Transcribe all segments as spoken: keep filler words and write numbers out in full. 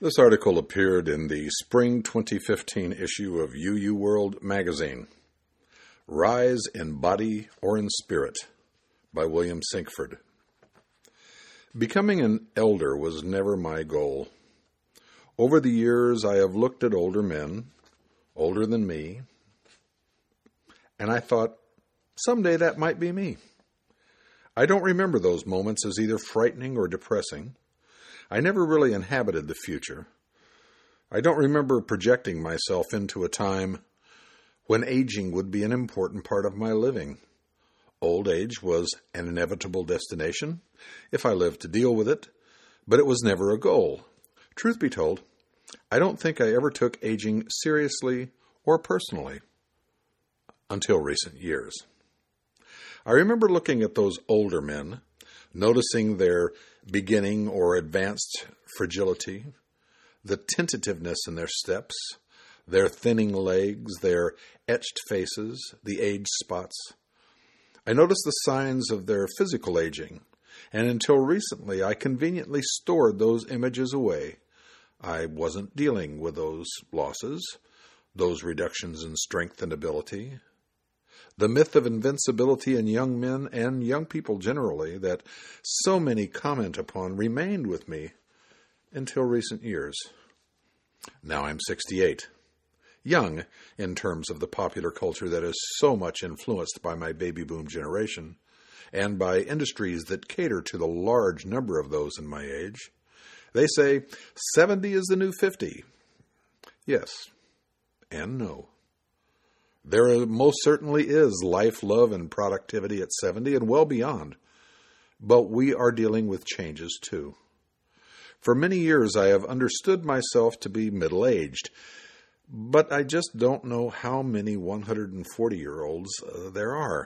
This article appeared in the spring twenty fifteen issue of U U World magazine. Rise in Body or in Spirit by William Sinkford. Becoming an elder was never my goal. Over the years, I have looked at older men, older than me, and I thought, someday that might be me. I don't remember those moments as either frightening or depressing. I never really inhabited the future. I don't remember projecting myself into a time when aging would be an important part of my living. Old age was an inevitable destination, if I lived to deal with it, but it was never a goal. Truth be told, I don't think I ever took aging seriously or personally until recent years. I remember looking at those older men, noticing their beginning or advanced fragility, the tentativeness in their steps, their thinning legs, their etched faces, the age spots. I noticed the signs of their physical aging, and until recently I conveniently stored those images away. I wasn't dealing with those losses, those reductions in strength and ability. The myth of invincibility in young men and young people generally that so many comment upon remained with me until recent years. Now I'm sixty-eight. Young in terms of the popular culture that is so much influenced by my baby boom generation and by industries that cater to the large number of those in my age. They say seventy is the new fifty. Yes and no. There most certainly is life, love, and productivity at seventy and well beyond. But we are dealing with changes too. For many years I have understood myself to be middle-aged, but I just don't know how many one hundred forty-year-olds uh, there are.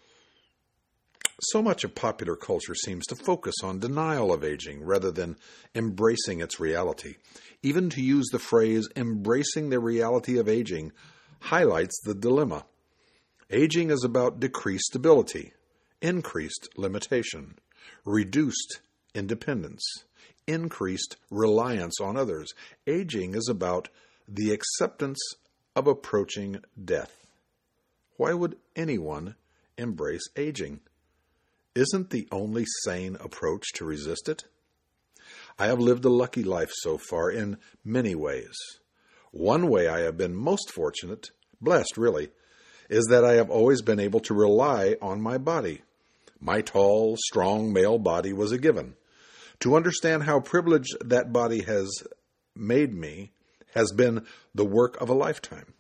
So much of popular culture seems to focus on denial of aging rather than embracing its reality. Even to use the phrase, embracing the reality of aging, highlights the dilemma. Aging is about decreased ability, increased limitation, reduced independence, increased reliance on others. Aging is about the acceptance of approaching death. Why would anyone embrace aging? Isn't the only sane approach to resist it? I have lived a lucky life so far in many ways. One way I have been most fortunate, blessed really, is that I have always been able to rely on my body. My tall, strong male body was a given. To understand how privileged that body has made me has been the work of a lifetime.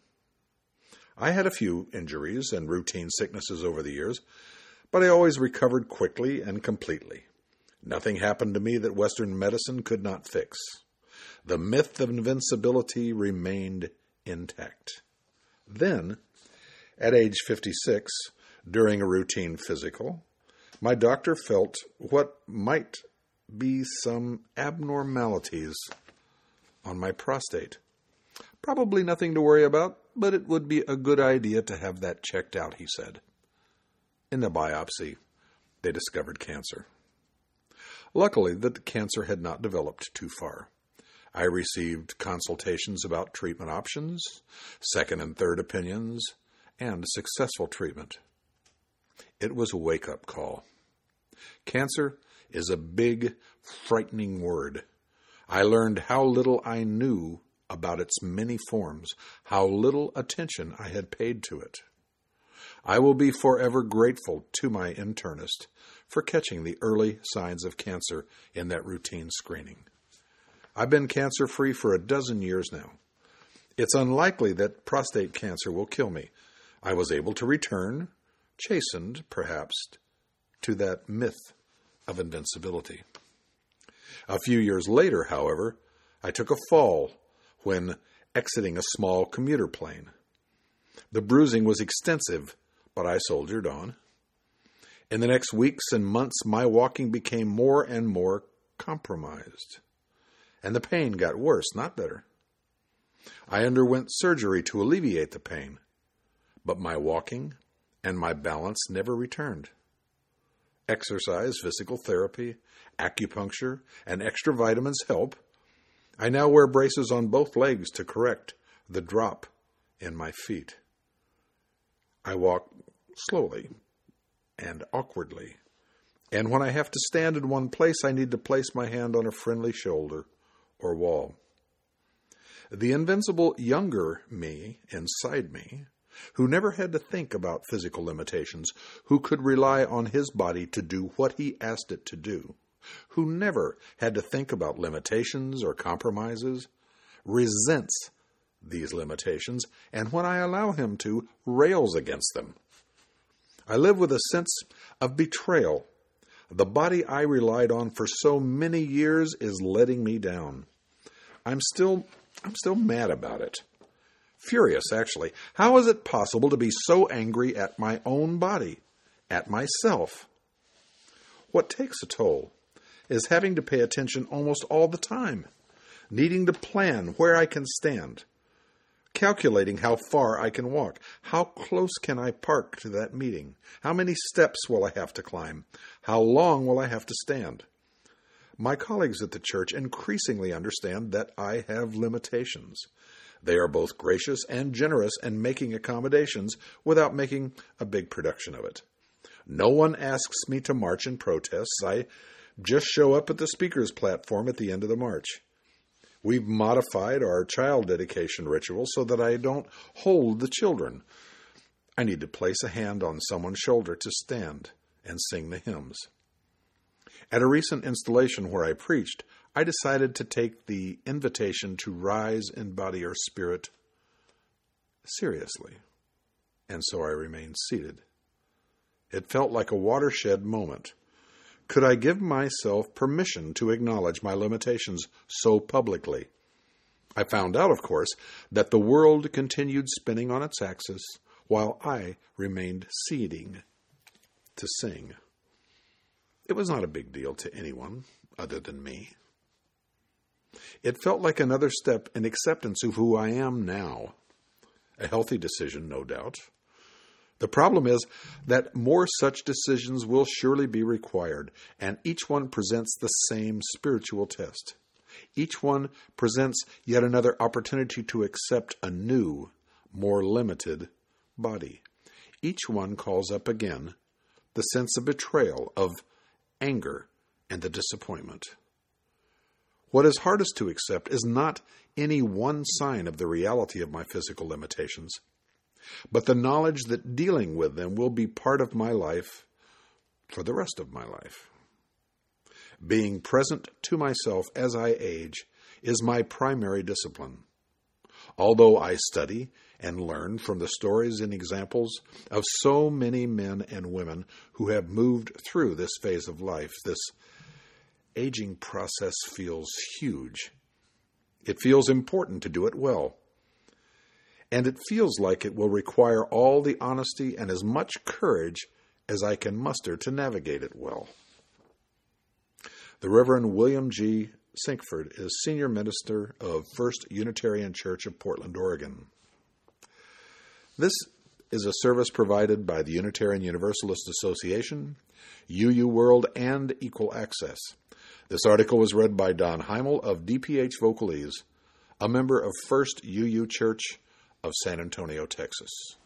I had a few injuries and routine sicknesses over the years, but I always recovered quickly and completely. Nothing happened to me that Western medicine could not fix. The myth of invincibility remained intact. Then, at age fifty-six, during a routine physical, my doctor felt what might be some abnormalities on my prostate. Probably nothing to worry about, but it would be a good idea to have that checked out, he said. In the biopsy, they discovered cancer. Luckily, the cancer had not developed too far. I received consultations about treatment options, second and third opinions, and successful treatment. It was a wake-up call. Cancer is a big, frightening word. I learned how little I knew about its many forms, how little attention I had paid to it. I will be forever grateful to my internist for catching the early signs of cancer in that routine screening. I've been cancer-free for a dozen years now. It's unlikely that prostate cancer will kill me. I was able to return, chastened, perhaps, to that myth of invincibility. A few years later, however, I took a fall when exiting a small commuter plane. The bruising was extensive, but I soldiered on. In the next weeks and months, my walking became more and more compromised. And the pain got worse, not better. I underwent surgery to alleviate the pain, but my walking and my balance never returned. Exercise, physical therapy, acupuncture, and extra vitamins help. I now wear braces on both legs to correct the drop in my feet. I walk slowly and awkwardly, and when I have to stand in one place, I need to place my hand on a friendly shoulder or wall. The invincible younger me inside me, who never had to think about physical limitations, who could rely on his body to do what he asked it to do, who never had to think about limitations or compromises, resents these limitations, and when I allow him to, rails against them. I live with a sense of betrayal. The body I relied on for so many years is letting me down. I'm still, I'm still mad about it. Furious, actually. How is it possible to be so angry at my own body, at myself? What takes a toll is having to pay attention almost all the time, needing to plan where I can stand, calculating how far I can walk, how close can I park to that meeting, how many steps will I have to climb, how long will I have to stand. My colleagues at the church increasingly understand that I have limitations. They are both gracious and generous in making accommodations without making a big production of it. No one asks me to march in protests. I just show up at the speaker's platform at the end of the march. We've modified our child dedication ritual so that I don't hold the children. I need to place a hand on someone's shoulder to stand and sing the hymns. At a recent installation where I preached, I decided to take the invitation to rise in body or spirit seriously, and so I remained seated. It felt like a watershed moment. Could I give myself permission to acknowledge my limitations so publicly? I found out, of course, that the world continued spinning on its axis while I remained seating to sing. It was not a big deal to anyone other than me. It felt like another step in acceptance of who I am now. A healthy decision, no doubt. The problem is that more such decisions will surely be required, and each one presents the same spiritual test. Each one presents yet another opportunity to accept a new, more limited body. Each one calls up again the sense of betrayal, of anger, and the disappointment. What is hardest to accept is not any one sign of the reality of my physical limitations, but the knowledge that dealing with them will be part of my life for the rest of my life. Being present to myself as I age is my primary discipline. Although I study and learn from the stories and examples of so many men and women who have moved through this phase of life, this aging process feels huge. It feels important to do it well. And it feels like it will require all the honesty and as much courage as I can muster to navigate it well. The Reverend William G. Sinkford is Senior Minister of First Unitarian Church of Portland, Oregon. This is a service provided by the Unitarian Universalist Association, U U World, and Equal Access. This article was read by Don Heimel of D P H Vocalese, a member of First U U Church of San Antonio, Texas.